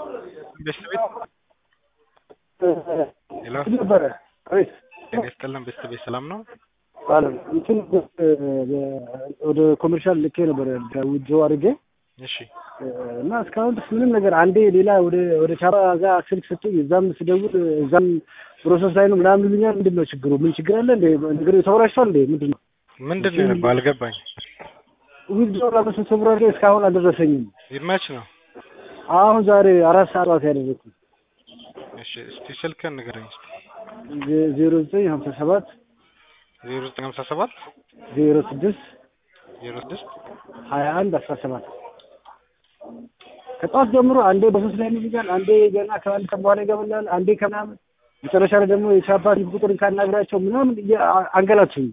ቤት ሄሎ ነበረ አቤት የስተለም ቤት ሰላም ነው አለ እንትን ወደ ኮመርሻል ልኬ ነበር ውጆ አድርጌ እሺ እና እስካሁን ምንም ነገር አንዴ ሌላ ወደ ቻባ ጋር ስልክ ሰጥኝ እዛም ስደውል እዛም ፕሮሰስ ላይ ነው ምናምን ይሉኛል። ምንድነው ችግሩ? ምን ችግር አለ እንዴ? ነገር ተወራሽቷል እንዴ? ምንድነው ባልገባኝ ውጆ ለመስሰብራሪ እስካሁን አልደረሰኝም። ይመች ነው አሁን ዛሬ 4 ሰዓት ያደረኩት። እሺ እስቲ ስልክህን ንገረኝ እስቲ 0957 0957 06 06 21 17 ከጧት ጀምሮ አንዴ በሶስት ላይ ይይዛል፣ አንዴ ገና ከአንድ ቀን በኋላ ይገባላል፣ አንዴ ከምናምን መጨረሻ ላይ ደግሞ የቻፓቲ ቁጥር ካናግራቸው ምናምን አንገላቱኝ።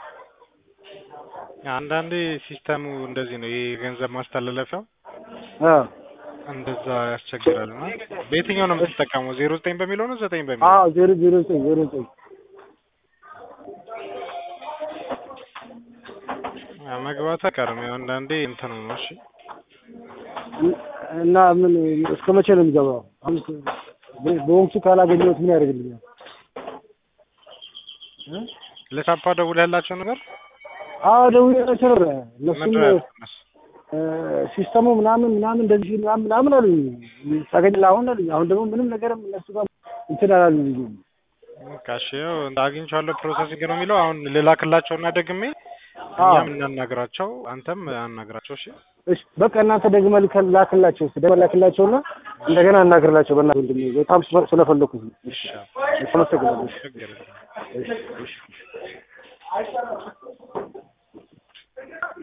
አንዳንዴ ሲስተሙ እንደዚህ ነው። ይሄ ገንዘብ ማስተላለፊያው እንደዛ ያስቸግራልና በየትኛው ነው የምትጠቀመው? 09 በሚለው ነው 9 በሚለው? 09 መግባት አይቀርም። አንዳንዴ እንትን ነው። እሺ እና ምን እስከ መቼ ነው የሚገባው? በወቅቱ ካላገኘሁት ምን ያደርግልኛል? ለታፓ ደውለህላቸው ነገር? ደውዬላቸው ነበር። እነሱም ሲስተሙ ምናምን እንደዚህ ምናምን አሉኝ። ታገኝልህ አሁን አሉኝ። አሁን ደግሞ ምንም ነገርም እነሱ ጋር እንትን አላሉኝም። ካሽ አግኝቻለሁ ፕሮሰሲንግ ነው የሚለው። አሁን ልላክላቸውና ደግሜ እኛም እናናግራቸው፣ አንተም አናግራቸው። እሺ በቃ እናንተ ደግመህ ላክላቸው፣ ላክላቸውና እንደገና አናግርላቸው። በእናትህ ወንድሜ በጣም ስለፈለኩት። እሺ አመሰግናለሁ። እሺ